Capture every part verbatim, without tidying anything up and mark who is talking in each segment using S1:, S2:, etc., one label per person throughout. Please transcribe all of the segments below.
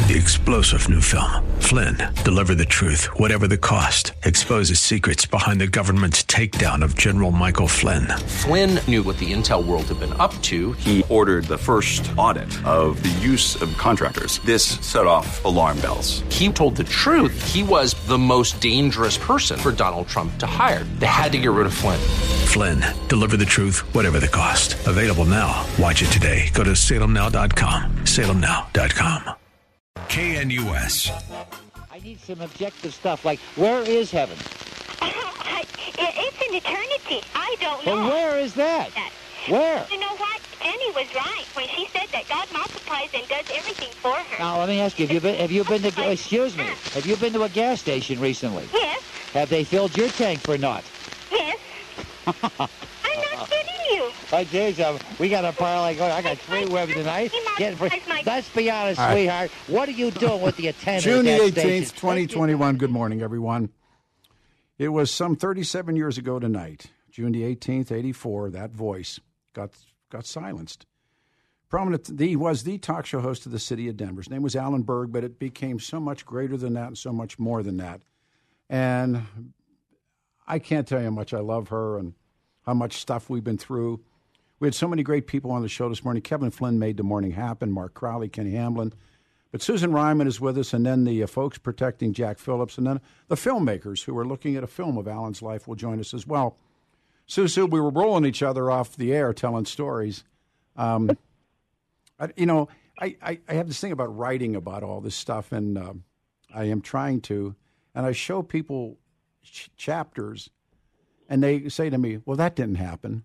S1: The explosive new film, Flynn, deliver the truth, whatever the cost, exposes secrets behind the government's takedown of General Michael Flynn.
S2: Flynn knew what the intel world had been up to.
S3: He ordered the first audit of the use of contractors. This set off alarm bells.
S2: He told the truth. He was the most dangerous person for Donald Trump to hire. They had to get rid of Flynn.
S1: Flynn, deliver the truth, whatever the cost. Available now. Watch it today. Go to salem now dot com. salem now dot com. K N U S.
S4: I need some objective stuff, like, where is heaven?
S5: I, it's an eternity. I don't know.
S4: Well, where is that?
S5: that?
S4: Where?
S5: You know what? Penny was right when she said that God multiplies and does everything for her.
S4: Now, let me ask you, have you been, have you been to, excuse me, have you been to a gas station recently?
S5: Yes.
S4: Have they filled your tank or not?
S5: Yes. I'm not kidding you.
S4: I tell you something, we got a parlay going. I got three women tonight. Getting for, let's be honest,
S6: right.
S4: sweetheart. What are you doing with the attendant
S6: June the
S4: at that
S6: eighteenth,
S4: station?
S6: twenty twenty-one. Good morning, everyone. It was some thirty-seven years ago tonight, June the eighteenth, eighty-four, that voice got got silenced. Prominent, he was the talk show host of the city of Denver. His name was Alan Berg, but it became so much greater than that and so much more than that. And I can't tell you how much I love her and how much stuff we've been through. We had so many great people on the show this morning. Kevin Flynn made the morning happen, Mark Crowley, Kenny Hamlin. But Susan Ryman is with us, and then the uh, folks protecting Jack Phillips, and then the filmmakers who are looking at a film of Alan's life will join us as well. Susu, we were rolling each other off the air telling stories. Um, I, you know, I, I, I have this thing about writing about all this stuff, and uh, I am trying to, and I show people ch- chapters, and they say to me, well, that didn't happen.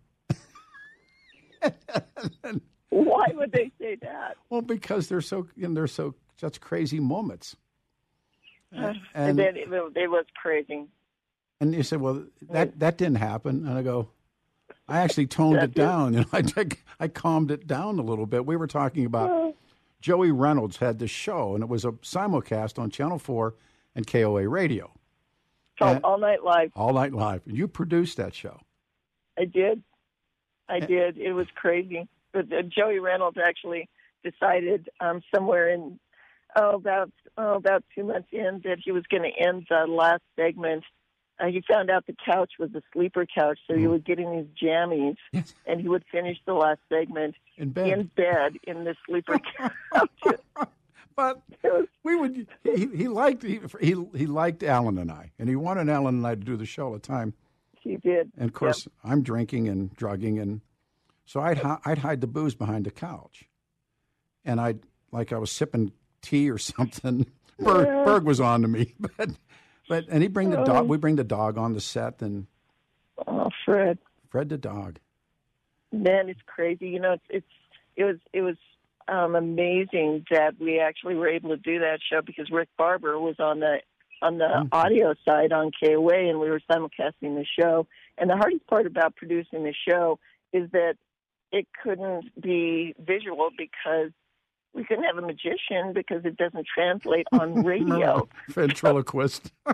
S7: Why would they say that?
S6: Well, because they're so, you know, they're so such crazy moments.
S7: And, uh, and then it, it was crazy.
S6: And you said, well, that, that didn't happen. And I go, I actually toned it down. You know, I, I calmed it down a little bit. We were talking about uh, Joey Reynolds had this show, and it was a simulcast on Channel four and K O A Radio.
S7: Called All Night Live.
S6: All Night Live. You produced that show.
S7: I did. I did. It was crazy. But uh, Joey Reynolds actually decided um, somewhere in, oh, about, oh, about two months in that he was going to end the last segment. Uh, he found out the couch was a sleeper couch, so he was getting these jammies,
S6: yes.
S7: and he would finish the last segment
S6: in bed
S7: in, bed, in the sleeper couch.
S6: But we would. He, he liked he, he he liked Alan and I, and he wanted Alan and I to do the show all the time.
S7: He did,
S6: and of course yep. I'm drinking and drugging, and so I'd I'd hide the booze behind the couch, and I'd like I was sipping tea or something. Berg,
S7: yeah.
S6: Berg was on to me, but. But and he bring the dog. We bring the dog on the set, and
S7: oh, Fred,
S6: Fred the dog.
S7: Man, it's crazy. You know, it's, it's it was it was um, amazing that we actually were able to do that show because Rick Barber was on the on the mm-hmm. audio side on K O A, and we were simulcasting the show. And the hardest part about producing the show is that it couldn't be visual because we couldn't have a magician because it doesn't translate on radio.
S6: Ventriloquist.
S7: oh,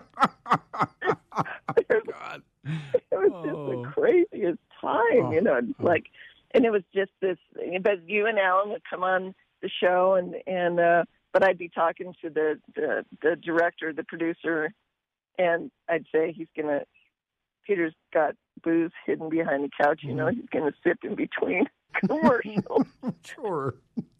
S7: God. It was oh. just the craziest time, oh. you know, oh. like, and it was just this, but you and Alan would come on the show and, and, uh, but I'd be talking to the, the, the director, the producer, and I'd say he's going to, Peter's got booze hidden behind the couch, you know, he's going to sip in between commercials.
S6: Sure.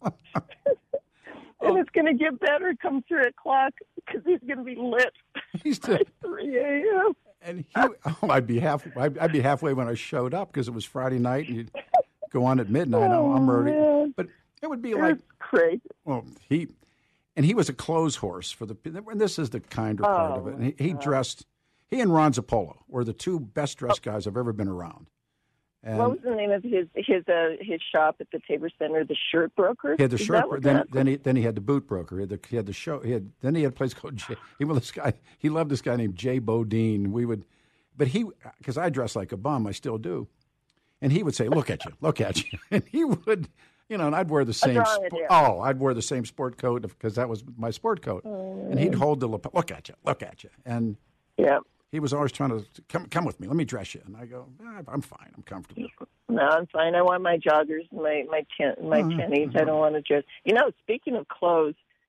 S7: And it's going to get better come three o'clock because he's going to be lit
S6: he's to,
S7: by three a.m.
S6: And he, oh, I'd be half, I'd, I'd be halfway when I showed up because it was Friday night and you'd go on at midnight.
S7: Oh,
S6: I'm already,
S7: man.
S6: but it would be
S7: it
S6: like
S7: crazy.
S6: Well, he, and he was a clothes horse for the. And this is the kinder part
S7: oh,
S6: of it. And he, he dressed. He and Ron Zappolo were the two best dressed guys I've ever been around. And
S7: what was the name of his his uh, his shop at the Tabor Center? The Shirt Broker.
S6: He had the
S7: Is
S6: shirt.
S7: that
S6: Then then he then he had the boot broker. He had the, he had the show. He had then he had a place called J. He well, this guy. He loved this guy named Jay Bodine. We would, but he because I dress like a bum. I still do, and he would say, "Look at you, look at you," and he would. You know, and I'd wear the same. Sp- oh, I'd wear the same sport coat because that was my sport coat, oh, and he'd hold the lapel. Look at you, look at you, and
S7: yeah.
S6: He was always trying to come come with me. Let me dress you, and I go, eh, I'm fine. I'm comfortable.
S7: No, I'm fine. I want my joggers, and my my ten, my
S6: oh,
S7: tennies.
S6: Yeah.
S7: I don't want to dress. You know, speaking of clothes,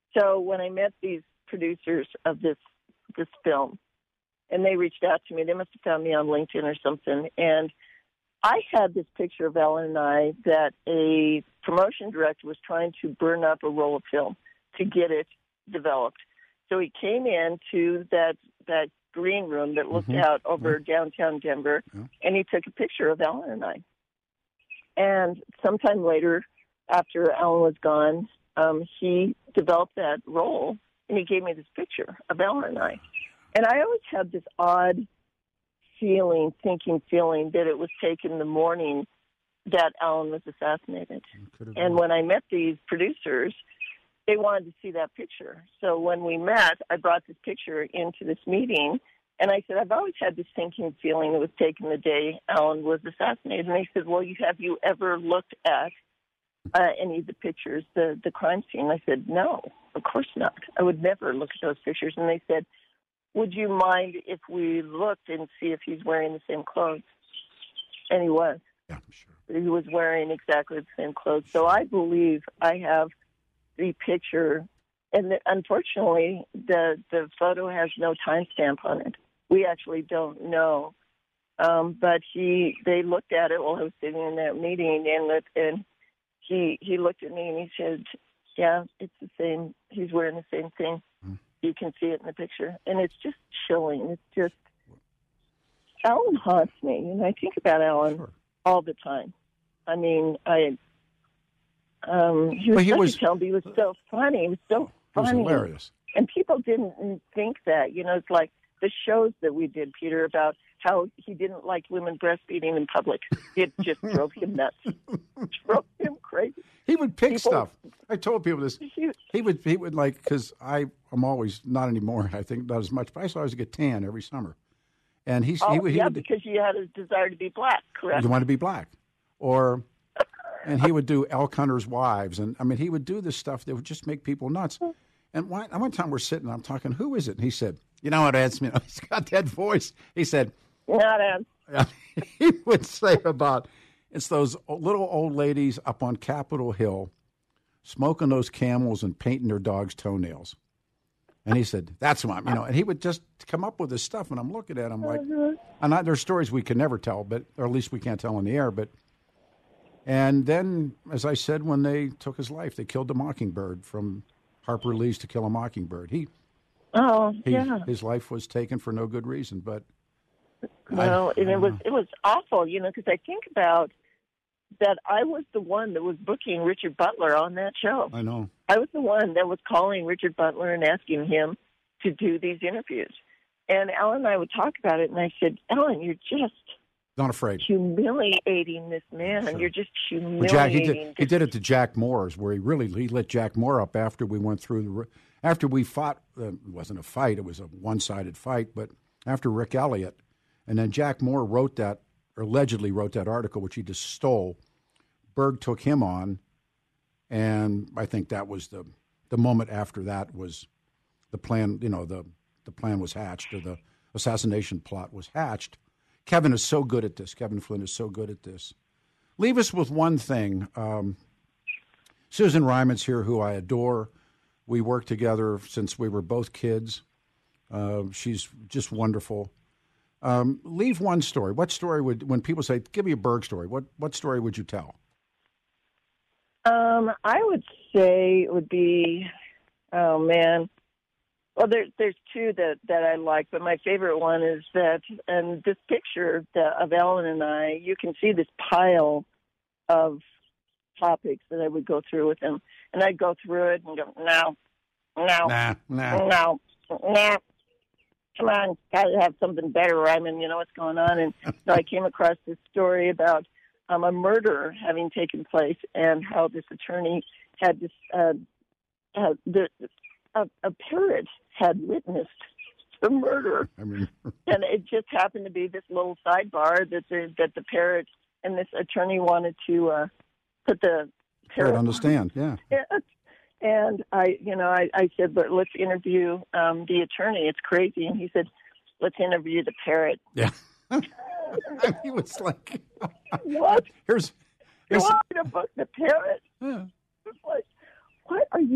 S7: So when I met these producers of this this film, and they reached out to me, they must have found me on LinkedIn or something, and I had this picture of Ellen and I that a promotion director was trying to burn up a roll of film to get it developed. So he came into that that green room that looked mm-hmm. out over mm-hmm. downtown Denver, yeah. and he took a picture of Ellen and I. And sometime later, after Ellen was gone, um, he developed that role, and he gave me this picture of Ellen and I. And I always had this odd feeling, thinking feeling that it was taken the morning that Ellen was assassinated. And when I met these producers, they wanted to see that picture. So when we met, I brought this picture into this meeting, and I said, I've always had this thinking feeling it was taken the day Ellen was assassinated. And they said, well, you, have you ever looked at uh, any of the pictures, the, the crime scene? I said, no, of course not. I would never look at those pictures. And they said, would you mind if we looked and see if he's wearing the same clothes? And he was.
S6: Yeah, sure.
S7: He was wearing exactly the same clothes. So I believe I have the picture, and the, unfortunately, the, the photo has no timestamp on it. We actually don't know. Um, but he, they looked at it while I was sitting in that meeting, and, and he, he looked at me and he said, yeah, it's the same. He's wearing the same thing. Mm. You can see it in the picture. And it's just chilling. It's just, Ellen haunts me, and I think about Ellen sure. all the time. I mean, I, um, he was
S6: well, he
S7: such
S6: was,
S7: a chump. He was so funny. He was so funny.
S6: He was hilarious.
S7: And people didn't think that. You know, it's like the shows that we did, Peter, about how he didn't like women breastfeeding in public. It just drove him nuts. drove him crazy.
S6: He would pick people, stuff. I told people this. He, he would, he would like, because I am always, not anymore, I think, not as much, but I used to always get tan every summer. And he's,
S7: oh,
S6: he, would, he
S7: yeah,
S6: would,
S7: because you had a desire to be black, correct?
S6: You want to be black. Or, and he would do elk hunters' wives. And, I mean, he would do this stuff that would just make people nuts. And one, one time we're sitting, I'm talking, who is it? And he said, you know what, Ed Smith, he's got that voice. He said,
S7: not Ed.
S6: He would say about, it's those little old ladies up on Capitol Hill smoking those Camels and painting their dogs' toenails. And he said, that's what, you know, and he would just come up with this stuff. And I'm looking at him like, mm-hmm. and I, there's stories we can never tell, but, or at least we can't tell on the air. But, and then, as I said, when they took his life, they killed the Mockingbird from Harper Lee's To Kill a Mockingbird. He,
S7: oh,
S6: he,
S7: yeah.
S6: His life was taken for no good reason, but.
S7: No,
S6: I,
S7: and
S6: I
S7: it was
S6: know.
S7: it was awful, you know, because I think about that I was the one that was booking Richard Butler on that show.
S6: I know.
S7: I was the one that was calling Richard Butler and asking him to do these interviews. And Ellen and I would talk about it, and I said, Ellen, you're just
S6: not afraid
S7: humiliating this man.
S6: Sure.
S7: You're just humiliating.
S6: Well, Jack, he, did, he did it to Jack Moore's, where he really he lit Jack Moore up after we went through the after we fought. Uh, it wasn't a fight; it was a one-sided fight. But after Rick Elliott. And then Jack Moore wrote that, or allegedly wrote that article, which he just stole. Berg took him on, and I think that was the the moment after that was the plan, you know, the, the plan was hatched, or the assassination plot was hatched. Kevin is so good at this. Kevin Flynn is so good at this. Leave us with one thing. Um, Susan Ryman's here, who I adore. We worked together since we were both kids. Uh, she's just wonderful. Um, leave one story. What story would, when people say, give me a Berg story, what, what story would you tell?
S7: Um, I would say it would be, oh man, well, there, there's two that, that I like, but my favorite one is that, and this picture that, of Ellen and I, you can see this pile of topics that I would go through with him, and I'd go through it and go, no, no,
S6: nah, nah.
S7: no, no. Come on, gotta have something better, Ryman. You know what's going on. And so I came across this story about um, a murder having taken place, and how this attorney had this uh, uh, the a, a parrot had witnessed the murder,
S6: I mean,
S7: and it just happened to be this little sidebar that the that the parrot and this attorney wanted to uh, put the parrot
S6: on the stand. Yeah.
S7: yeah. And I, you know, I, I said, but let's interview um, the attorney. It's crazy. And he said, let's interview the parrot.
S6: Yeah. He was like,
S7: what?
S6: Here's,
S7: you
S6: here's
S7: want me to book the parrot?
S6: Yeah.
S7: It's like, what are you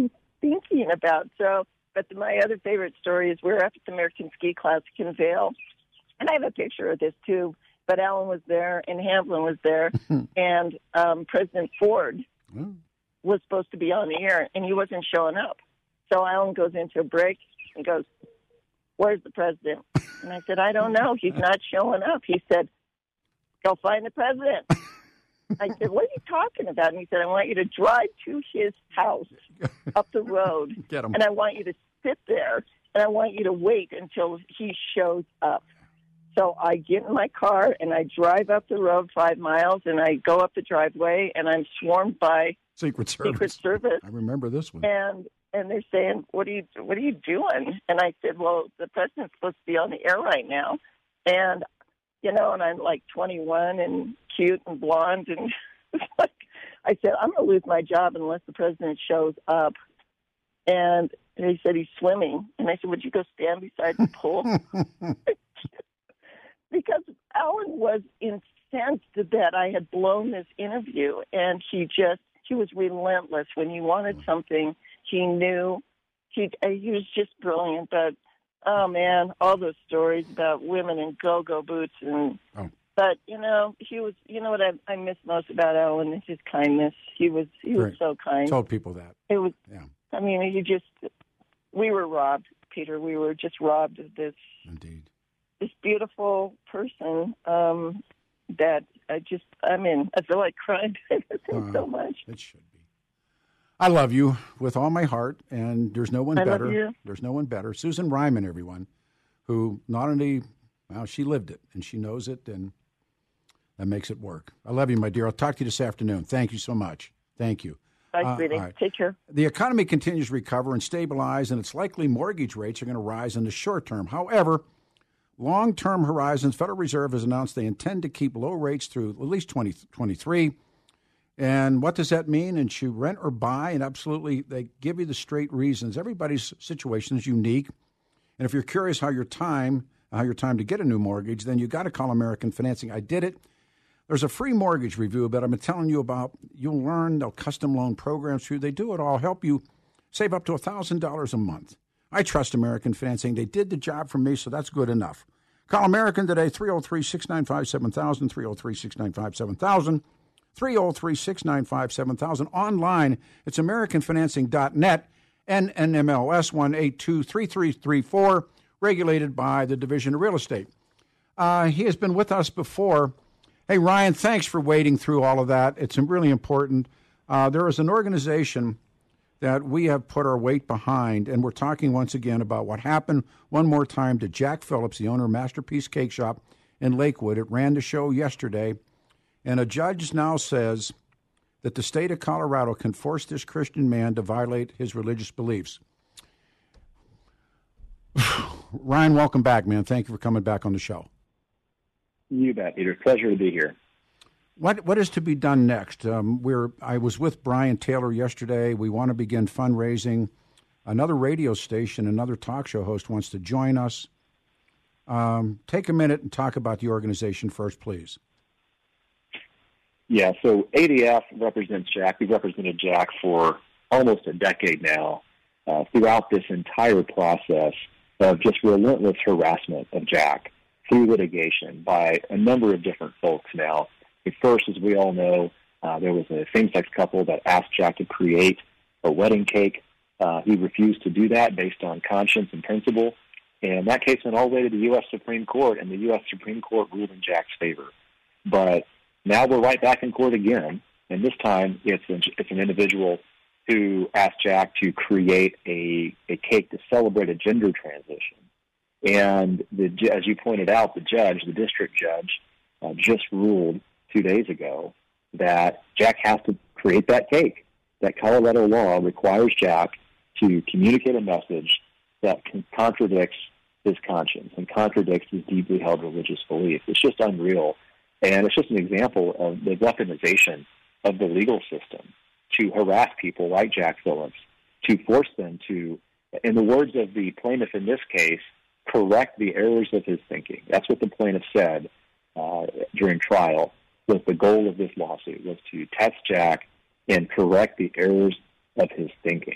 S7: thinking about? So, but the, my other favorite story is we're up at the American Ski Classic in Vail, and I have a picture of this too. But Alan was there, and Hamblin was there, and um, President Ford mm. was supposed to be on the air, and he wasn't showing up. So Alan goes into a break and goes, "Where's the president?" And I said, "I don't know. He's not showing up." He said, "Go find the president." I said, "What are you talking about?" And he said, "I want you to drive to his house up the road,
S6: Get him.
S7: and I want you to sit there, and I want you to wait until he shows up." So I get in my car, and I drive up the road five miles, and I go up the driveway, and I'm swarmed by
S6: Secret Service.
S7: Secret Service.
S6: I remember this one.
S7: And and they're saying, "What are you What are you doing?" And I said, "Well, the president's supposed to be on the air right now." And, you know, and I'm like twenty-one and cute and blonde. And like, I said, "I'm going to lose my job unless the president shows up." And he said, "He's swimming." And I said, "Would you go stand beside the pool?" Because Alan was incensed that I had blown this interview, and he just, he was relentless. When he wanted something, he knew. He, he was just brilliant. But, oh, man, all those stories about women in go-go boots. and
S6: oh.
S7: But, you know, he was, you know what I, I miss most about Alan is his kindness. He was, he was
S6: Right.
S7: so kind.
S6: Told people that.
S7: It was,
S6: yeah.
S7: I mean, he just, we were robbed, Peter. We were just robbed of this.
S6: Indeed.
S7: This beautiful person um, that I just, I mean, I feel like crying. I miss him
S6: Uh,
S7: so much.
S6: It should be. I love you with all my heart, and there's no one
S7: I
S6: better.
S7: love you.
S6: There's no one better. Susan Ryman, everyone, who not only, well, she lived it, and she knows it, and that makes it work. I love you, my dear. I'll talk to you this afternoon. Thank you so much. Thank you.
S7: Bye,
S6: Uh,
S7: sweetie.
S6: all right.
S7: Take care.
S6: The economy continues to recover and stabilize, and it's likely mortgage rates are going to rise in the short term. However, long-term horizons, Federal Reserve has announced they intend to keep low rates through at least twenty twenty-three. And what does that mean? And should rent or buy? And absolutely, they give you the straight reasons. Everybody's situation is unique. And if you're curious how your time, how your time to get a new mortgage, then you got to call American Financing. I did it. There's a free mortgage review that I've been telling you about. You'll learn they'll custom loan programs for you. They do it all, help you save up to one thousand dollars a month. I trust American Financing. They did the job for me, so that's good enough. Call American today, three oh three, six nine five, seven thousand, three oh three, six nine five, seven thousand, three oh three, six nine five, seven thousand. Online, it's american financing dot net, N M L S one eight two three three three four, regulated by the Division of Real Estate. Uh, he has been with us before. Hey, Ryan, thanks for wading through all of that. It's really important. Uh, there is an organization that we have put our weight behind, and we're talking once again about what happened one more time to Jack Phillips, the owner of Masterpiece Cake Shop in Lakewood. It ran the show yesterday, and a judge now says that the state of Colorado can force this Christian man to violate his religious beliefs. Ryan, welcome back, man. Thank you for coming back on the show.
S8: You bet, Peter. Pleasure to be here.
S6: What what is to be done next? Um, we're I was with Brian Taylor yesterday. We want to begin fundraising. Another radio station, another talk show host wants to join us. Um, take a minute and talk about the organization first, please.
S8: Yeah, so A D F represents Jack. We've represented Jack for almost a decade now. Uh, throughout this entire process of just relentless harassment of Jack through litigation by a number of different folks now. First, as we all know, uh, there was a same-sex couple that asked Jack to create a wedding cake. Uh, he refused to do that based on conscience and principle. And that case went all the way to the U S Supreme Court, and the U S Supreme Court ruled in Jack's favor. But now we're right back in court again, and this time it's an, it's an individual who asked Jack to create a, a cake to celebrate a gender transition. And the, as you pointed out, the judge, the district judge, uh, just ruled two days ago that Jack has to create that cake. That Colorado law requires Jack to communicate a message that con- contradicts his conscience and contradicts his deeply held religious belief. It's just unreal. And it's just an example of the weaponization of the legal system to harass people like Jack Phillips, to force them to, in the words of the plaintiff in this case, correct the errors of his thinking. That's what the plaintiff said uh, during trial. Was the goal of this lawsuit was to test Jack and correct the errors of his thinking.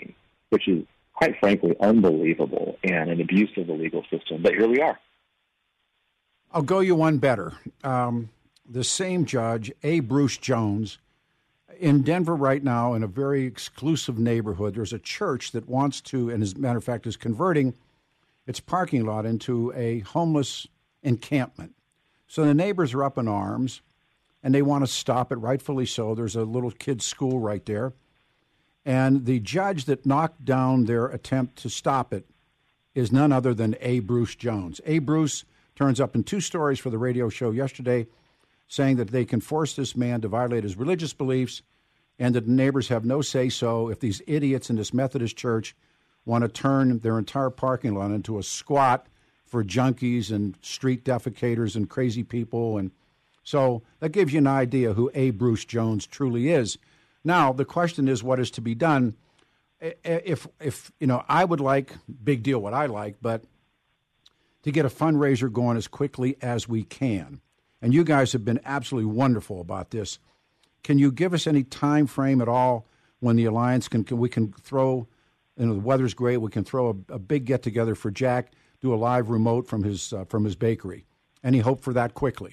S8: which is, quite frankly, unbelievable and an abuse of the legal system. But here we are.
S6: I'll go you one better. Um, the same judge, A. Bruce Jones, in Denver right now, in a very exclusive neighborhood, there's a church that wants to, and as a matter of fact, is converting its parking lot into a homeless encampment. So the neighbors are up in arms, and they want to stop it, rightfully so. There's a little kids' school right there. And the judge that knocked down their attempt to stop it is none other than A. Bruce Jones. A. Bruce turns up in two stories for the radio show yesterday, saying that they can force this man to violate his religious beliefs and that the neighbors have no say-so if these idiots in this Methodist church want to turn their entire parking lot into a squat for junkies and street defecators and crazy people. And so that gives you an idea who A. Bruce Jones truly is. Now, the question is what is to be done. If, if you know, I would like, big deal what I like, but to get a fundraiser going as quickly as we can. And you guys have been absolutely wonderful about this. Can you give us any time frame at all when the Alliance can, can we can throw, you know, the weather's great, we can throw a, a big get-together for Jack, do a live remote from his uh, from his bakery. Any hope for that quickly?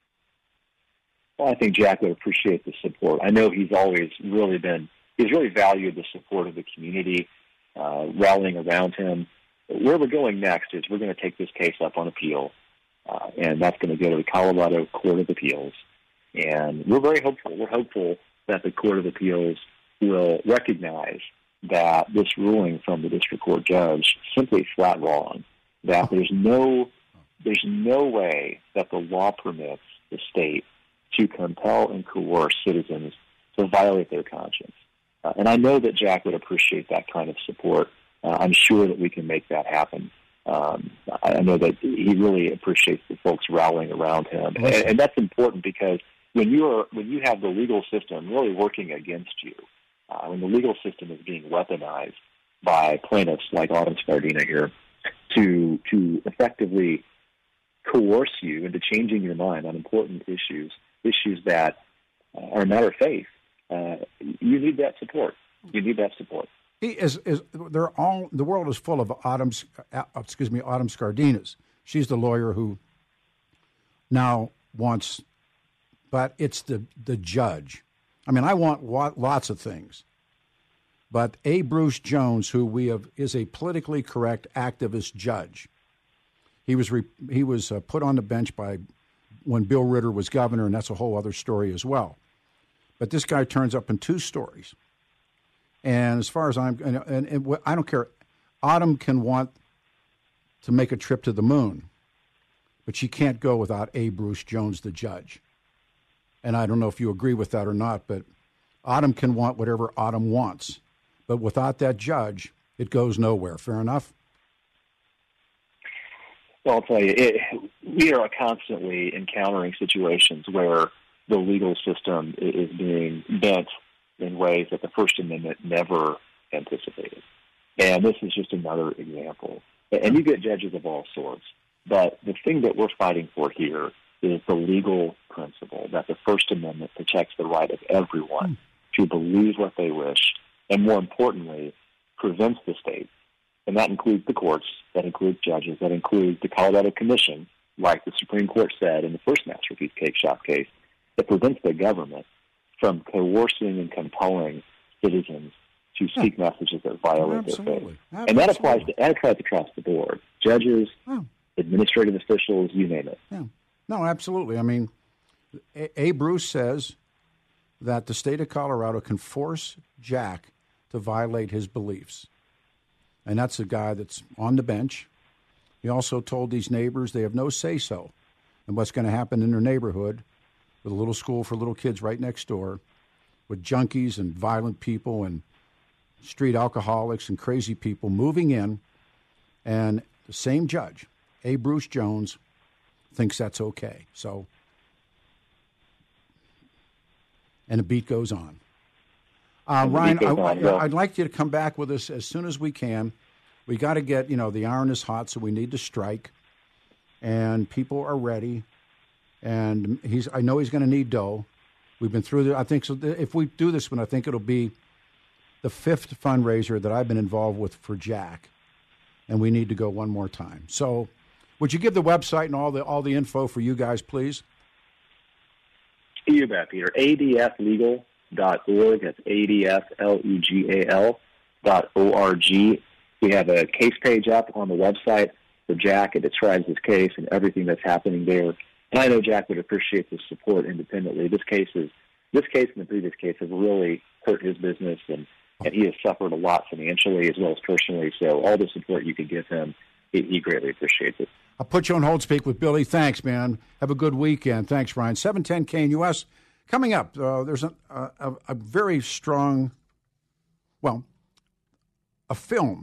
S8: Well, I think Jack would appreciate the support. I know he's always really been, he's really valued the support of the community, uh, rallying around him. Where we're going next is we're going to take this case up on appeal. Uh, and that's going to go to the Colorado Court of Appeals. And we're very hopeful. We're hopeful that the Court of Appeals will recognize that this ruling from the district court judge simply flat wrong, that there's no, there's no way that the law permits the state to compel and coerce citizens to violate their conscience. Uh, and I know that Jack would appreciate that kind of support. Uh, I'm sure that we can make that happen. Um, I know that he really appreciates the folks rallying around him, and, and that's important because when you are when you have the legal system really working against you, uh, when the legal system is being weaponized by plaintiffs like Autumn Scardina here to to effectively coerce you into changing your mind on important issues, issues that uh, are a matter of faith, uh, you need that support. You need that support.
S6: He is, is they're all the world is full of Autumn's uh, excuse me Autumn Scardinas. She's the lawyer who now wants, but it's the the judge. I mean, I want lots of things, but A. Bruce Jones, who we have is a politically correct activist judge. He was re, he was uh, put on the bench by when Bill Ritter was governor, and that's a whole other story as well. But this guy turns up in two stories. And as far as I'm, and, and, and I don't care, Autumn can want to make a trip to the moon, but she can't go without A. Bruce Jones, the judge. And I don't know if you agree with that or not, but Autumn can want whatever Autumn wants. But without that judge, it goes nowhere. Fair enough?
S8: Well, I'll tell you, it, we are constantly encountering situations where the legal system is being bent in ways that the First Amendment never anticipated. And this is just another example. And you get judges of all sorts. But the thing that we're fighting for here is the legal principle that the First Amendment protects the right of everyone to believe what they wish, and more importantly, prevents the state. And that includes the courts, that includes judges, that includes the Colorado Commission, like the Supreme Court said in the first Masterpiece Cake Shop case, that prevents the government from coercing and compelling citizens to speak yeah. messages that violate
S6: Absolutely.
S8: their faith.
S6: Absolutely.
S8: And that applies to that applies across the board. Judges,
S6: oh.
S8: administrative officials, you name it.
S6: Yeah. No, absolutely. I mean, A. A. Bruce says that the state of Colorado can force Jack to violate his beliefs. And that's the guy that's on the bench. He also told these neighbors they have no say-so in what's going to happen in their neighborhood with a little school for little kids right next door with junkies and violent people and street alcoholics and crazy people moving in. And the same judge, A. Bruce Jones, thinks that's okay. So, and the beat goes on. Uh, Ryan, I, I, I'd like you to come back with us as soon as we can. We got to get, you know, the iron is hot, so we need to strike. And people are ready. And he's, I know he's going to need dough. We've been through the, I think, so if we do this one, I think it'll be the fifth fundraiser that I've been involved with for Jack, and we need to go one more time. So would you give the website and all the all the info for you guys, please?
S8: You bet, Peter. A D F legal dot org. That's A D F L E G A L dot O R G. We have a case page up on the website for Jack. It describes his case and everything that's happening there. And I know Jack would appreciate the support independently. This case is this case and the previous case have really hurt his business, and, and he has suffered a lot financially as well as personally. So all the support you could give him, he, he greatly appreciates it.
S6: I'll put you on hold, speak with Billy. Thanks, man. Have a good weekend. Thanks, Ryan. seven ten K N U S. Coming up, uh, there's a, a, a very strong, well, a film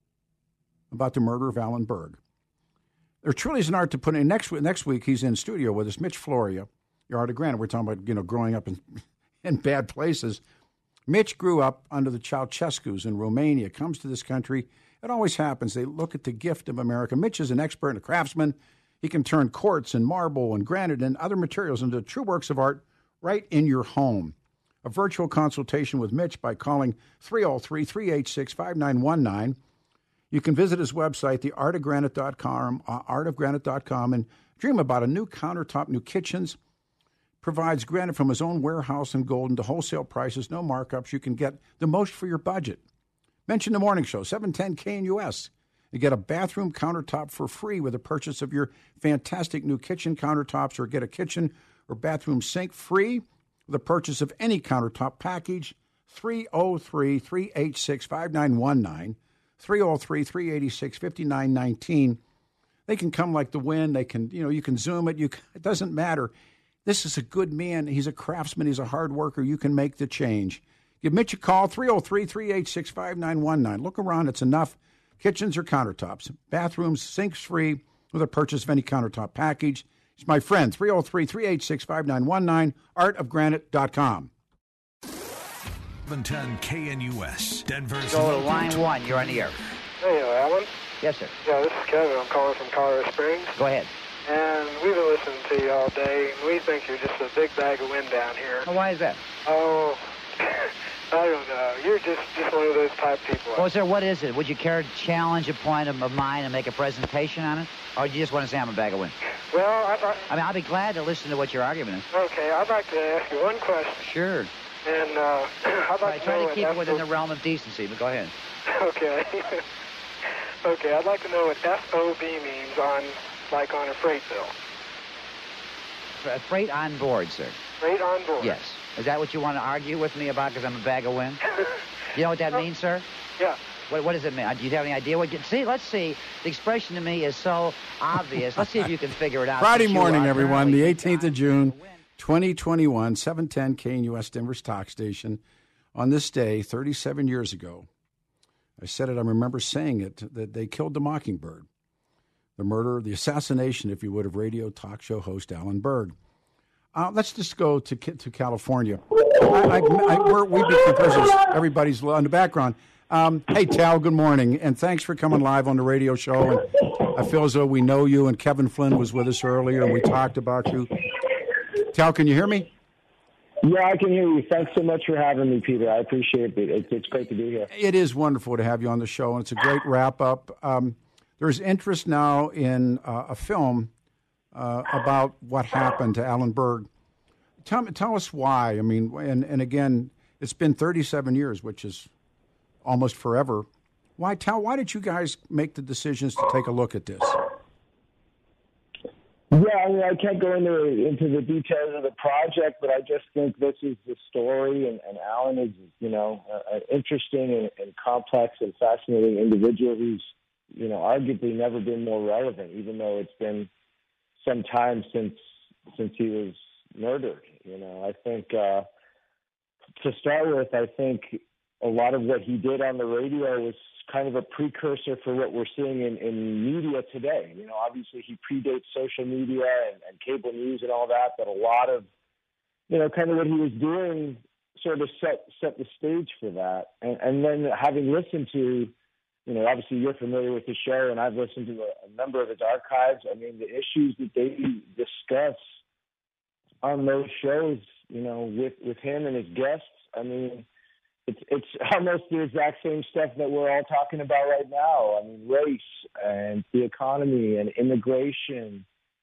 S6: about the murder of Alan Berg. There truly is an art to put in. Next, next week, he's in studio with us, Mitch Floria, your Art of Granite. We're talking about, you know, growing up in, in bad places. Mitch grew up under the Ceausescus in Romania, comes to this country. It always happens. They look at the gift of America. Mitch is an expert and a craftsman. He can turn quartz and marble and granite and other materials into true works of art right in your home. A virtual consultation with Mitch by calling three oh three, three eight six, five nine one nine. You can visit his website, the art of granite dot com, uh, art of granite dot com, and dream about a new countertop, new kitchens. Provides granite from his own warehouse in Golden to wholesale prices, no markups. You can get the most for your budget. Mention the morning show, seven ten K N U S. You get a bathroom countertop for free with the purchase of your fantastic new kitchen countertops, or get a kitchen or bathroom sink free with the purchase of any countertop package. three oh three, three eight six, five nine one nine, three oh three, three eight six, five nine one nine. They can come like the wind. They can, you know, you can zoom it. You can, it doesn't matter. This is a good man. He's a craftsman. He's a hard worker. You can make the change. Give Mitch a call, three oh three, three eight six, five nine one nine. Look around. It's enough. Kitchens or countertops. Bathrooms, sinks free with a purchase of any countertop package. He's my friend, three oh three, three eight six, five nine one nine, art of granite dot com.
S1: seven ten K N U S, Denver's.
S4: Go to line one. You're on the air.
S9: Hey, Alan.
S4: Yes, sir.
S9: Yeah, this is Kevin. I'm calling from Colorado Springs.
S4: Go ahead.
S9: And we've been listening to you all day, and we think you're just a big bag of wind down here.
S4: Well, why is that?
S9: Oh, I don't know. You're just, just one of those type people.
S4: Well, sir, what is it? Would you care to challenge a point of mine and make a presentation on it? Or do you just want to say I'm a bag of wind?
S9: Well, I, I,
S4: I mean, I'll be glad to listen to what your argument is.
S9: Okay, I'd like to ask you one question.
S4: Sure.
S9: And uh, I'd like
S4: I
S9: to
S4: try
S9: know
S4: to keep
S9: what
S4: it within
S9: F O
S4: the realm of decency, but go ahead.
S9: Okay. Okay, I'd like to know what F O B means on, like, on a freight bill.
S4: F- freight on board, sir.
S9: Freight on board?
S4: Yes. Is that what you want to argue with me about because I'm a bag of wind? You know what that
S9: Oh.
S4: means, sir?
S9: Yeah.
S4: What, what does it mean? Do you have any idea what you... See, let's see. The expression to me is so obvious. Let's see if you can figure it out.
S6: Friday
S4: Since you
S6: morning,
S4: are
S6: everyone,
S4: apparently
S6: the eighteenth of June,
S4: a win.
S6: twenty twenty-one, seven ten K N U S, Denver's talk station. On this day, thirty-seven years ago, I said it, I remember saying it, that they killed the Mockingbird. The murder, the assassination, if you would, of radio talk show host Alan Berg. Uh, let's just go to to California. I, I, I, we're, we become prisoners. Everybody's on the background. Um, hey, Tal, good morning, and thanks for coming live on the radio show. And I feel as though we know you, and Kevin Flynn was with us earlier, and we talked about you. Tal, can you hear me?
S10: Yeah, I can hear you. Thanks so much for having me, Peter. I appreciate it. It's, it's great to be here.
S6: It is wonderful to have you on the show, and it's a great wrap-up. Um, there's interest now in uh, a film uh, about what happened to Alan Berg. Tell, tell us why. I mean, and, and again, it's been thirty-seven years, which is almost forever. Why, Tal, why did you guys make the decisions to take a look at this?
S10: Yeah, I mean, I can't go into into the details of the project, but I just think this is the story, and, and Alan is, you know, an interesting and, and complex and fascinating individual who's, you know, arguably never been more relevant, even though it's been some time since since he was murdered. You know, I think uh, to start with, I think a lot of what he did on the radio was kind of a precursor for what we're seeing in, in media today. You know, obviously he predates social media and, and cable news and all that, but a lot of, you know, kind of what he was doing sort of set set the stage for that. And, and then having listened to, you know, obviously you're familiar with the show, and I've listened to a, a number of his archives. I mean, the issues that they discuss on those shows, you know, with, with him and his guests, I mean, it's it's almost the exact same stuff that we're all talking about right now. I mean, race and the economy and immigration.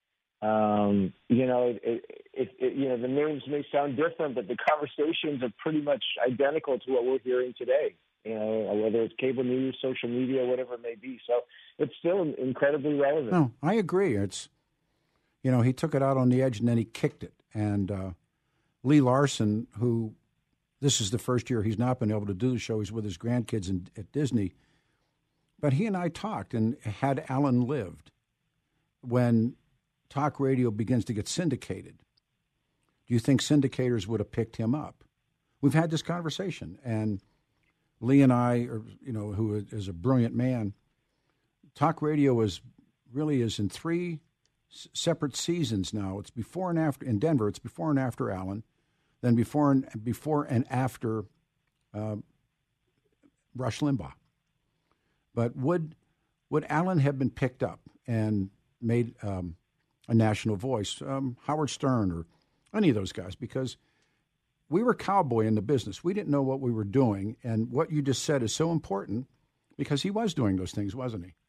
S10: Um, you know, it, it, it, it, you know, the names may sound different, but the conversations are pretty much identical to what we're hearing today. You know, whether it's cable news, social media, whatever it may be. So it's still incredibly relevant.
S6: No, I agree. It's, you know, he took it out on the edge and then he kicked it. And uh, Lee Larson, who this is the first year he's not been able to do the show. He's with his grandkids in, at Disney. But he and I talked, and had Alan lived, when talk radio begins to get syndicated, do you think syndicators would have picked him up? We've had this conversation, and Lee and I, are, you know, who is a brilliant man, talk radio is really is in three s- separate seasons now. It's before and after in Denver. It's before and after Alan, then before and before and after uh, Rush Limbaugh. But would would Alan have been picked up and made um, a national voice? Um, Howard Stern or any of those guys, because we were cowboy in the business. We didn't know what we were doing, and what you just said is so important because he was doing those things, wasn't he?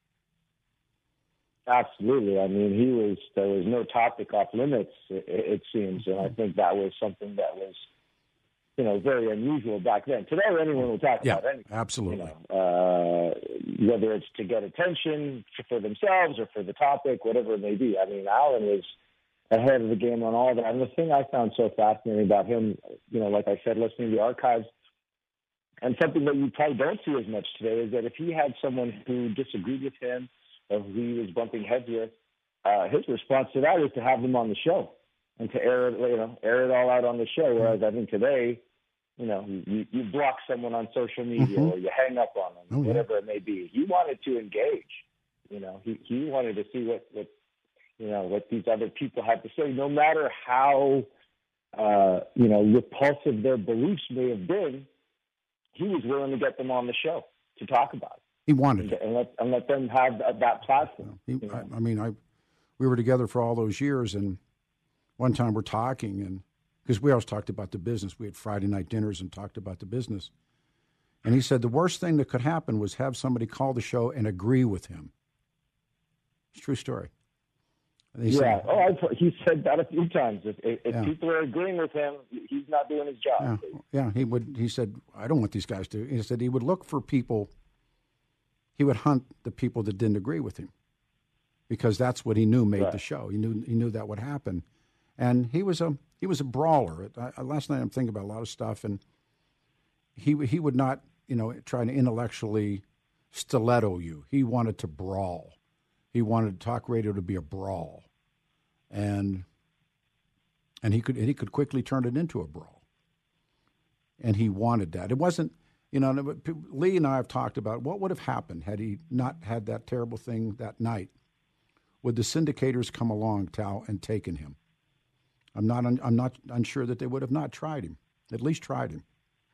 S10: Absolutely. I mean, he was. There was no topic off limits, it, it seems, and I think that was something that was, you know, very unusual back then. Today, anyone will talk
S6: yeah,
S10: about anything.
S6: Absolutely.
S10: You know, uh, whether it's to get attention for themselves or for the topic, whatever it may be. I mean, Alan was ahead of the game on all that. And the thing I found so fascinating about him, you know, like I said, listening to the archives, and something that you probably don't see as much today, is that if he had someone who disagreed with him or who he was bumping heads with, uh, his response to that was to have them on the show and to air it, you know, air it all out on the show. Whereas I think today, you know, you, you block someone on social media mm-hmm. or you hang up on them, oh, whatever yeah. it may be. He wanted to engage. You know, he, he wanted to see what, what, you know, what these other people had to say, no matter how, uh, you know, repulsive their beliefs may have been. He was willing to get them on the show to talk about it.
S6: He wanted
S10: and, and, let, and let them have that, that platform.
S6: He,
S10: you know?
S6: I, I mean, I we were together for all those years, and one time we're talking, and because we always talked about the business. We had Friday night dinners and talked about the business. And he said the worst thing that could happen was have somebody call the show and agree with him. It's a true story.
S10: Yeah, said, oh, I've, he said that a few times. If, if
S6: yeah.
S10: people are agreeing with him, he's not doing his job.
S6: Yeah. yeah, he would. He said, I don't want these guys to. He said he would look for people. He would hunt the people that didn't agree with him, because that's what he knew made
S10: right.
S6: the show. He knew he knew that would happen, and he was a he was a brawler. I, last night I'm thinking about a lot of stuff, and he he would not you know try to intellectually stiletto you. He wanted to brawl. He wanted talk radio to be a brawl, and and he could he could quickly turn it into a brawl. And he wanted that. It wasn't, you know, Lee and I have talked about what would have happened had he not had that terrible thing that night. Would the syndicators come along, Tal, and taken him? I'm not I'm not unsure that they would have not tried him. At least tried him.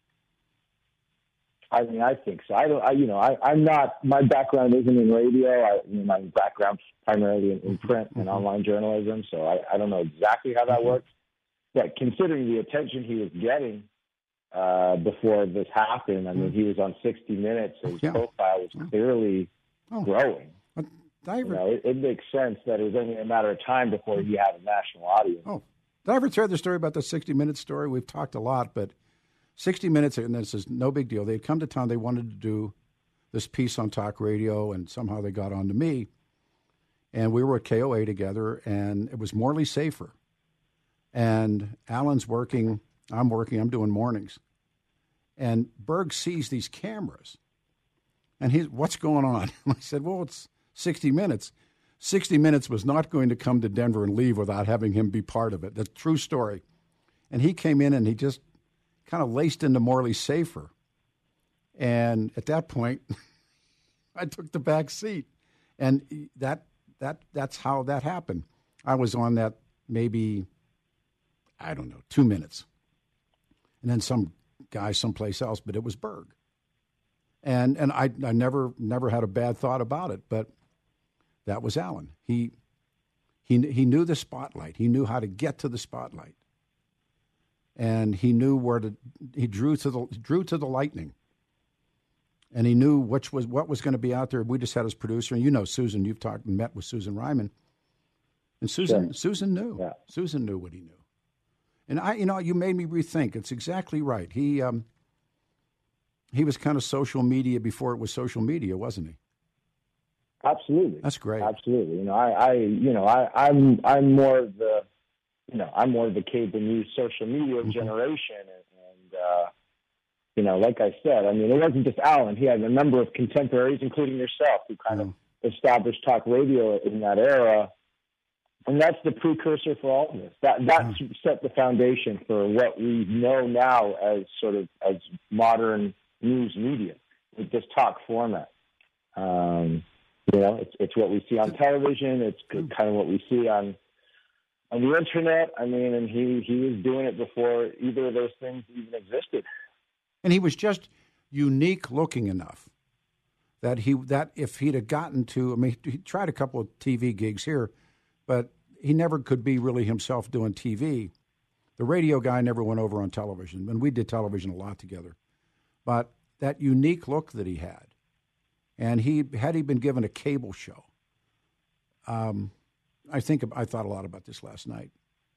S10: I mean, I think so. I don't. I, you know, I, I'm not. My background isn't in radio. I, you know, my background's primarily in, in print and mm-hmm. online journalism. So I, I don't know exactly how that mm-hmm. works. But considering the attention he was getting uh, before this happened, I mean, mm-hmm. he was on sixty minutes. His yeah. profile was yeah. clearly oh. growing. But I ever, you know, it, it makes sense that it was only a matter of time before he had a national audience.
S6: Oh, did I ever tell the story about the sixty minute story? We've talked a lot, but. sixty minutes, and this is no big deal. They'd come to town. They wanted to do this piece on talk radio, and somehow they got on to me. And we were at K O A together, and it was Morley Safer. And Alan's working, I'm working, I'm doing mornings. And Berg sees these cameras. And he's, what's going on? And I said, well, it's sixty minutes. sixty minutes was not going to come to Denver and leave without having him be part of it. That's a true story. And he came in, and he just kind of laced into Morley Safer. And at that point, I took the back seat. And that that that's how that happened. I was on that maybe, I don't know, two minutes. And then some guy someplace else, but it was Berg. And and I I never never had a bad thought about it, but that was Alan. He he he knew the spotlight. He knew how to get to the spotlight. and he knew where to. He drew to the drew to the lightning, and he knew which was what was going to be out there. We just had his producer, and you know Susan. You've talked and met with Susan Ryman, and Susan
S10: Sure.
S6: Susan knew.
S10: Yeah.
S6: Susan knew what he knew, and I, you know, you made me rethink. It's exactly right. He um, he was kind of social media before it was social media, wasn't he?
S10: Absolutely.
S6: That's great.
S10: Absolutely. You know, I, I you know, I, I'm, I'm more of the, you know, I'm more of the cable news, social media
S6: Mm-hmm.
S10: generation, and, and uh, you know, like I said, I mean, it wasn't just Alan. He had a number of contemporaries, including yourself, who kind of established talk radio in that era, and that's the precursor for all of this. That that
S6: Mm.
S10: set the foundation for what we know now as sort of as modern news media with this talk format. Um, You know, it's it's what we see on television. It's kind of what we see on on the internet. I mean, and he, he was doing it before either of those things even existed.
S6: And he was just unique looking enough that he that if he'd have gotten to, I mean, he tried a couple of T V gigs here, but he never could be really himself doing T V. The radio guy never went over on television, and we did television a lot together. But that unique look that he had, and he had he been given a cable show, um, I think I thought a lot about this last night.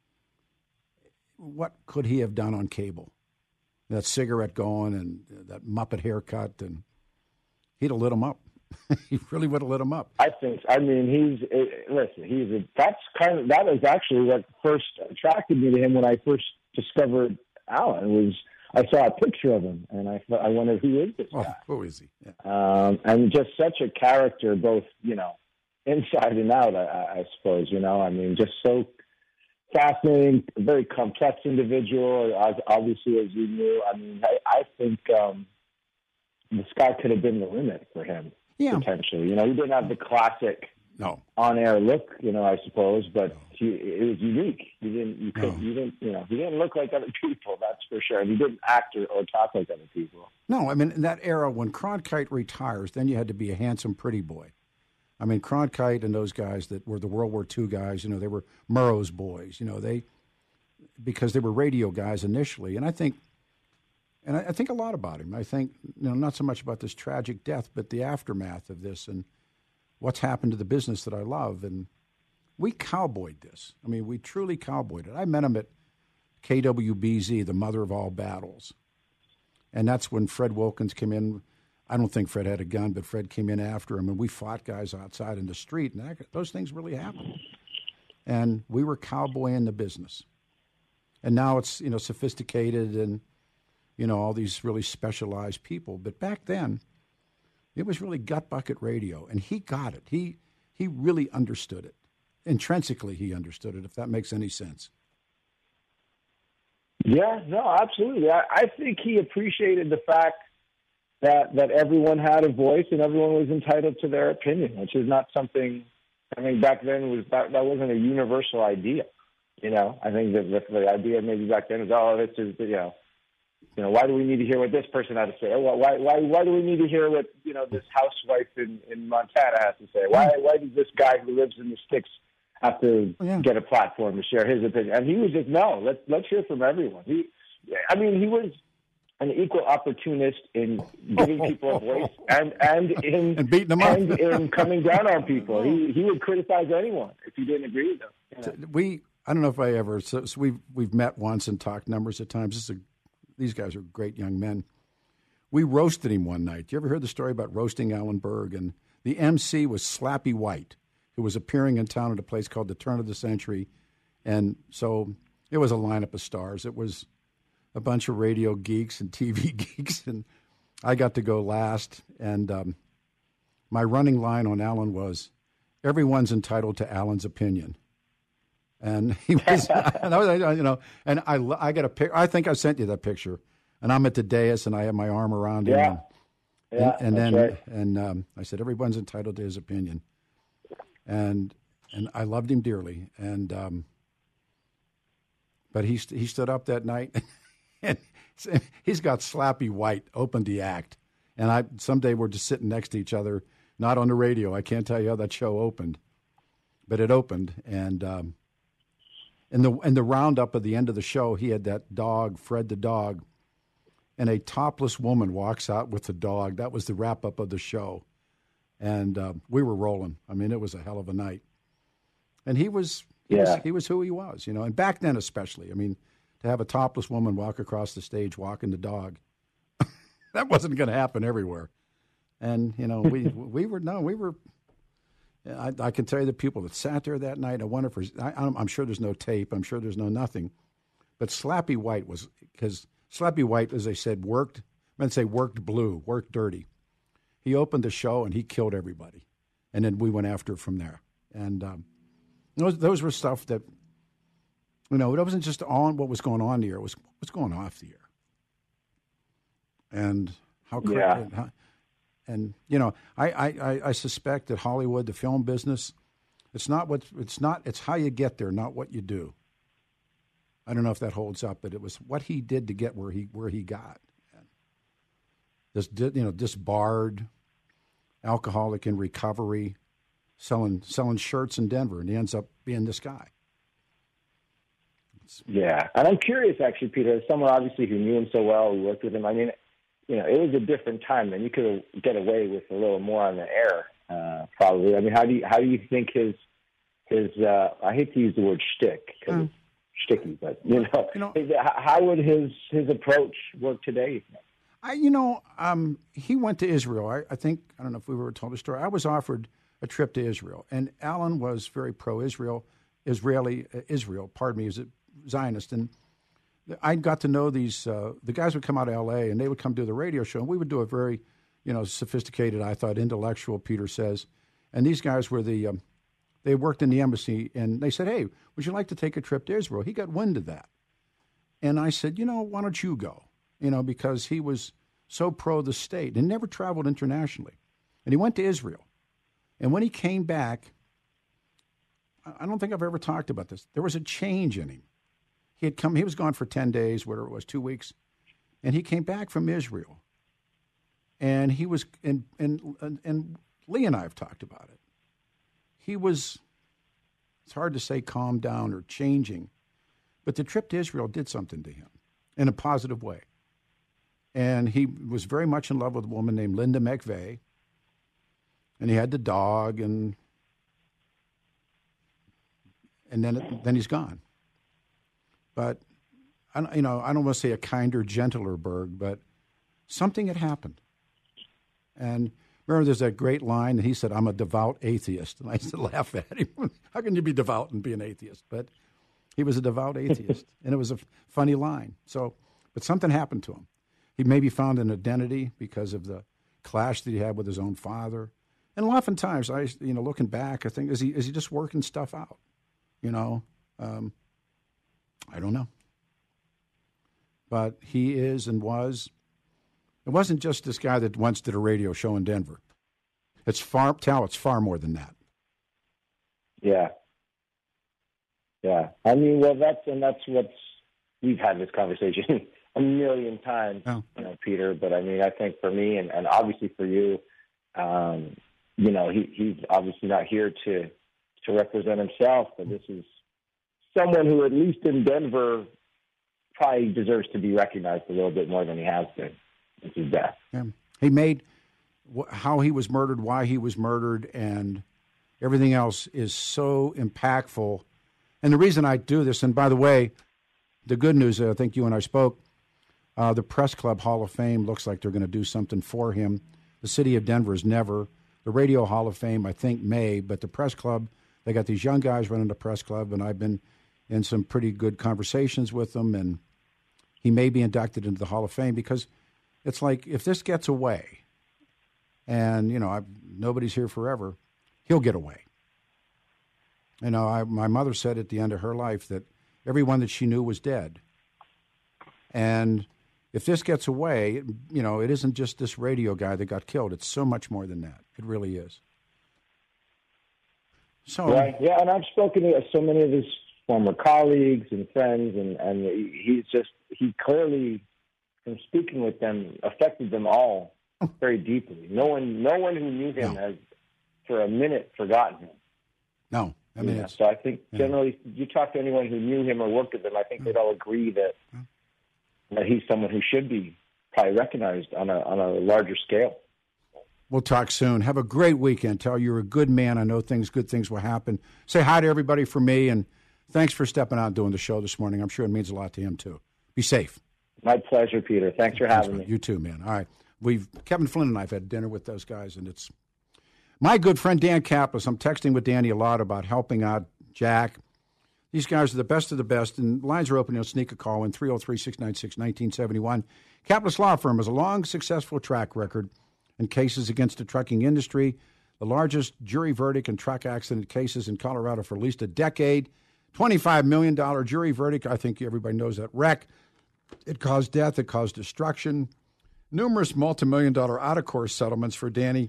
S6: What could he have done on cable? That cigarette going and that Muppet haircut, and he'd have lit him up. He really would have lit him up.
S10: I think. I mean, he's it, listen. He's a, that's kind of that was actually what first attracted me to him when I first discovered Alan. Was I saw a picture of him and I I wondered who is this guy?
S6: Oh, who is he? Yeah.
S10: Um, and just such a character, both you know, inside and out. I, I suppose you know. I mean, just so fascinating, very complex individual. As obviously as you knew. I mean, I, I think um, the sky could have been the limit for him.
S6: Yeah.
S10: Potentially. You know, he didn't have the classic
S6: no
S10: on-air look, you know, I suppose, but he, it was unique. He didn't, you could, no. you didn't, you know, he didn't look like other people, that's for sure. And he didn't act or, or talk like other people.
S6: No, I mean, in that era, when Cronkite retires, then you had to be a handsome, pretty boy. I mean, Cronkite and those guys that were the World War Two guys, you know, they were Murrow's boys, you know, they, because they were radio guys initially. And I think, And I, I think a lot about him. I think, you know, not so much about this tragic death, but the aftermath of this and what's happened to the business that I love. And we cowboyed this. I mean, we truly cowboyed it. I met him at K W B Z, the mother of all battles. And that's when Fred Wilkins came in. I don't think Fred had a gun, but Fred came in after him, and we fought guys outside in the street. And that, those things really happened. And we were cowboying the business. And now it's, you know, sophisticated and, you know, all these really specialized people. But back then, it was really gut bucket radio, and he got it. He he really understood it. Intrinsically, he understood it, if that makes any sense.
S10: Yeah, no, absolutely. I, I think he appreciated the fact that, that everyone had a voice and everyone was entitled to their opinion, which is not something, I mean, back then was that, that wasn't a universal idea. You know, I think that the, the idea maybe back then is, oh, this is, you know, You know, why do we need to hear what this person had to say? Why, why, why do we need to hear what, you know, this housewife in, in Montana has to say? Why, why does this guy who lives in the sticks have to
S6: yeah.
S10: get a platform to share his opinion? And he was just, no, let's, let's hear from everyone. He, I mean, he was an equal opportunist in giving people a voice and, and in,
S6: and beating them
S10: and
S6: up.
S10: in coming down on people. He, he would criticize anyone if he didn't agree with them. You know?
S6: We, I don't know if I ever, so, so we've, we've met once and talked numbers of times. This is a These guys are great young men. We roasted him one night. You ever heard the story about roasting Alan Berg? And the M C was Slappy White, who was appearing in town at a place called the Turn of the Century. And so it was a lineup of stars. It was a bunch of radio geeks and T V geeks, and I got to go last. And um, my running line on Alan was, everyone's entitled to Alan's opinion. And he was, you know, and I, I got a pic. I think I sent you that picture. And I'm at the dais, and I have my arm around him.
S10: Yeah,
S6: and,
S10: yeah,
S6: and
S10: that's
S6: then,
S10: right.
S6: and um, I said, everyone's entitled to his opinion. And and I loved him dearly. And um, but he he stood up that night, and he's got Slappy White opened the act. And I someday we're just sitting next to each other, not on the radio. I can't tell you how that show opened, but it opened, and. Um, In the in the roundup at the end of the show, he had that dog, Fred the dog, and a topless woman walks out with the dog. That was the wrap up of the show, and uh, we were rolling. I mean, it was a hell of a night. And he was, he,
S8: yeah.
S6: was he was who he was, you know. And back then, especially, I mean, to have a topless woman walk across the stage walking the dog, that wasn't going to happen everywhere. And you know, we we were no, we were. I, I can tell you the people that sat there that night. I wonder if I, I'm, I'm sure there's no tape. I'm sure there's no nothing. But Slappy White was, because Slappy White, as I said, worked. I'd say worked blue, worked dirty. He opened the show and he killed everybody, and then we went after it from there. And um, those those were stuff that, you know, it wasn't just on what was going on the air. It was what's going off the air. And how crazy.
S8: Yeah.
S6: How, And you know, I, I, I suspect that Hollywood, the film business, it's not what it's not. It's how you get there, not what you do. I don't know if that holds up, but it was what he did to get where he where he got. This you know, disbarred, alcoholic in recovery, selling selling shirts in Denver, and he ends up being this guy. It's,
S8: yeah, and I'm curious, actually, Peter, as someone obviously who knew him so well, who worked with him. I mean. You know, it was a different time, and you could get away with a little more on the air, uh, probably. I mean, how do you how do you think his his? Uh, I hate to use the word shtick because mm. it's sticky, but you know, you know his, how would his his approach work today?
S6: I, you know, um, he went to Israel. I, I think I don't know if we were told the story. I was offered a trip to Israel, and Alan was very pro-Israel, Israeli uh, Israel. Pardon me, is a Zionist, and I got to know these, uh, the guys would come out of L A and they would come do the radio show, and we would do a very, you know, sophisticated, I thought, intellectual, Peter says. And these guys were the, um, they worked in the embassy, and they said, hey, would you like to take a trip to Israel? He got wind of that. And I said, you know, why don't you go? You know, because he was so pro the state and never traveled internationally. And he went to Israel. And when he came back, I don't think I've ever talked about this. There was a change in him. He had come. He was gone for ten days, whatever it was, two weeks, and he came back from Israel. And he was, and and and Lee and I have talked about it. He was. It's hard to say calm down or changing, but the trip to Israel did something to him in a positive way. And he was very much in love with a woman named Linda McVeigh. And he had the dog, and and then it, then he's gone. But, I, you know, I don't want to say a kinder, gentler Berg, but something had happened. And remember, there's that great line that he said, I'm a devout atheist. And I used to laugh at him. How can you be devout and be an atheist? But he was a devout atheist, and it was a funny line. So, but something happened to him. He maybe found an identity because of the clash that he had with his own father. And oftentimes, I, you know, looking back, I think, is he is he just working stuff out? You know, um, I don't know. But he is and was. It wasn't just this guy that once did a radio show in Denver. It's far, Tal, it's far more than that.
S8: Yeah. Yeah. I mean, well, that's, and that's what's, we've had this conversation a million times, oh. you know, Peter, but I mean, I think for me and, and obviously for you, um, you know, he, he's obviously not here to, to represent himself, but this is someone who, at least in Denver, probably deserves to be recognized a little bit more than he has been. It's his death.
S6: Yeah. He made wh- how he was murdered, why he was murdered, and everything else is so impactful. And the reason I do this, and by the way, the good news, I think you and I spoke, uh, the Press Club Hall of Fame looks like they're going to do something for him. The city of Denver is never. The Radio Hall of Fame, I think, may, but the Press Club, they got these young guys running the Press Club, and I've been in some pretty good conversations with them, and he may be inducted into the Hall of Fame because it's like if this gets away, and, you know, I've, nobody's here forever, he'll get away. You know, I, my mother said at the end of her life that everyone that she knew was dead. And if this gets away, you know, it isn't just this radio guy that got killed. It's so much more than that. It really is. So,
S8: right. Yeah, and I've spoken to so many of his former colleagues and friends, and, and he's just, he clearly, from speaking with them, affected them all very deeply. No one, no one who knew him
S6: no.
S8: has, for a minute, forgotten him.
S6: No, I mean,
S10: yeah.
S6: it's,
S10: so I think
S6: yeah.
S10: generally, you talk to anyone who knew him or worked with him, I think they'd all agree that that he's someone who should be probably recognized on a on a larger scale.
S6: We'll talk soon. Have a great weekend. Tell you're a good man. I know things, good things will happen. Say hi to everybody for me, and thanks for stepping out and doing the show this morning. I'm sure it means a lot to him, too. Be safe.
S10: My pleasure, Peter. Thanks for having
S6: Thanks,
S10: me.
S6: You too, man. All right. We've Kevin Flynn and I have had dinner with those guys, and it's my good friend Dan Kaplis. I'm texting with Danny a lot about helping out Jack. These guys are the best of the best, and lines are open. You'll sneak a call in three oh three, six nine six, one nine seven one. Kaplis Law Firm has a long, successful track record in cases against the trucking industry, the largest jury verdict in truck accident cases in Colorado for at least a decade, twenty-five million dollars jury verdict. I think everybody knows that wreck. It caused death. It caused destruction. Numerous multi-million dollar out-of-court settlements for Danny.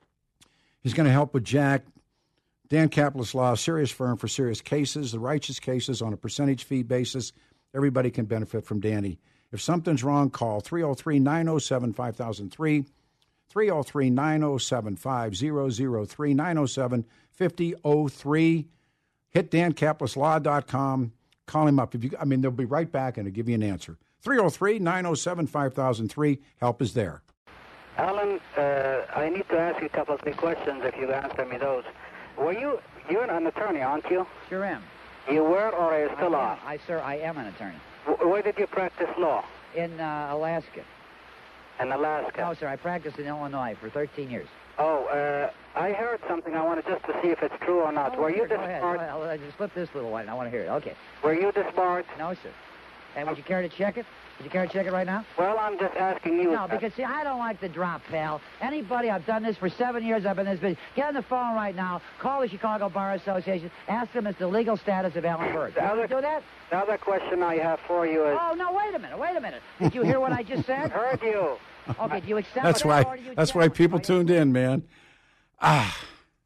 S6: He's going to help with Jack. Dan Kaplis Law, serious firm for serious cases, the righteous cases on a percentage fee basis. Everybody can benefit from Danny. If something's wrong, call three oh three, nine oh seven, five thousand three, three oh three, nine oh seven, five thousand three, nine oh seven, five oh three. Hit dan kaplis law dot com. Call him up. If you, I mean, they'll be right back and they'll give you an answer. three oh three, nine oh seven, five thousand three. Help is there.
S11: Alan, uh, I need to ask you a couple of quick questions if you answer me those. Were you, you're an attorney, aren't you?
S4: Sure am.
S11: You were or are you still
S4: I
S11: are?
S4: am. I, sir, I am an attorney.
S11: W- where did you practice law?
S4: In uh, Alaska.
S11: In Alaska?
S4: No, sir, I practiced in Illinois for thirteen years.
S11: Oh, uh, I heard something. I wanted just to see if it's true or not.
S4: Oh,
S11: were
S4: sure,
S11: you
S4: go ahead.
S11: disbarred?
S4: I'll, I'll just flip this little one. I want to hear it. Okay.
S11: Were you disbarred?
S4: No, sir. And would you care to check it? Would you care to check it right now?
S11: Well, I'm just asking you.
S4: No, because, see, I don't like the drop, pal. Anybody, I've done this for seven years. I've been in this business. Get on the phone right now. Call the Chicago Bar Association. Ask them it's the legal status of Alan Berg.
S11: The other,
S4: do that?
S11: The other question I have for you is...
S4: Oh, no, wait a minute. Wait a minute. Did you hear what I just said?
S11: Heard you.
S4: Okay, do you accept
S6: That's
S4: that,
S6: why.
S4: or do you
S6: That's why people tuned in, man. Ah,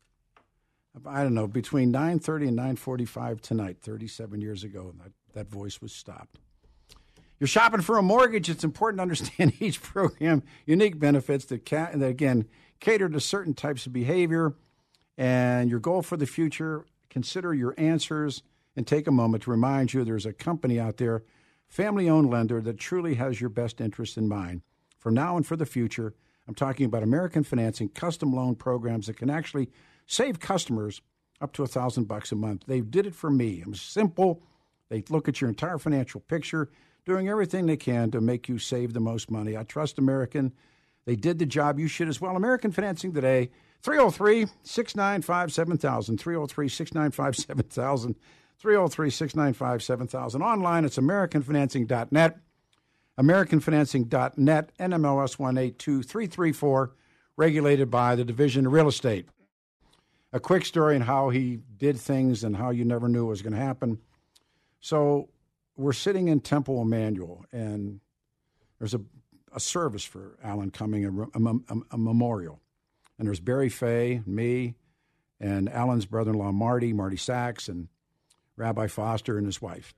S6: I don't know. Between nine thirty and nine forty-five tonight, thirty-seven years ago, that, that voice was stopped. You're shopping for a mortgage. It's important to understand each program, unique benefits that, ca- that again, cater to certain types of behavior and your goal for the future. Consider your answers and take a moment to remind you there's a company out there, family-owned lender, that truly has your best interest in mind. For now and for the future, I'm talking about American Financing custom loan programs that can actually save customers up to a thousand bucks a month. They did it for me. It was simple. They look at your entire financial picture, doing everything they can to make you save the most money. I trust American. They did the job. You should as well. American Financing today, three oh three, six nine five, seven thousand, three oh three, six nine five, seven thousand, three oh three, six nine five, seven thousand. Online, it's american financing dot net, american financing dot net, N M L S one eight two three three four, regulated by the Division of Real Estate. A quick story on how he did things and how you never knew it was going to happen. So we're sitting in Temple Emmanuel, and there's a, a service for Alan coming, a, a, a, a memorial. And there's Barry Fay, me, and Alan's brother-in-law, Marty, Marty Sachs, and Rabbi Foster and his wife.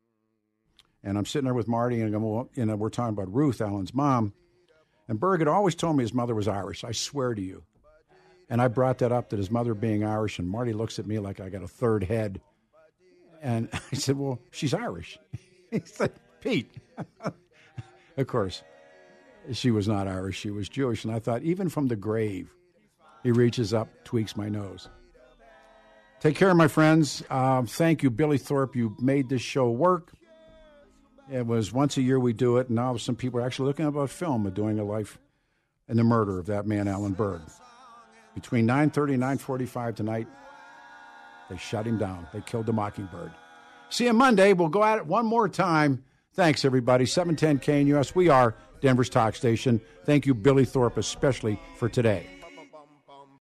S6: And I'm sitting there with Marty, and I'm, you know, we're talking about Ruth, Alan's mom. And Berg had always told me his mother was Irish. I swear to you. And I brought that up, that his mother being Irish, and Marty looks at me like I got a third head. And I said, well, she's Irish. He said, Pete. Of course, she was not Irish. She was Jewish. And I thought, even from the grave, he reaches up, tweaks my nose. Take care, my friends. Uh, thank you, Billy Thorpe. You made this show work. It was once a year we do it, and now some people are actually looking about film of doing a life and the murder of that man, Alan Berg. Between nine thirty and nine forty-five tonight, they shut him down. They killed the Mockingbird. See you Monday. We'll go at it one more time. Thanks, everybody. seven ten K N U S. We are Denver's talk station. Thank you, Billy Thorpe, especially for today.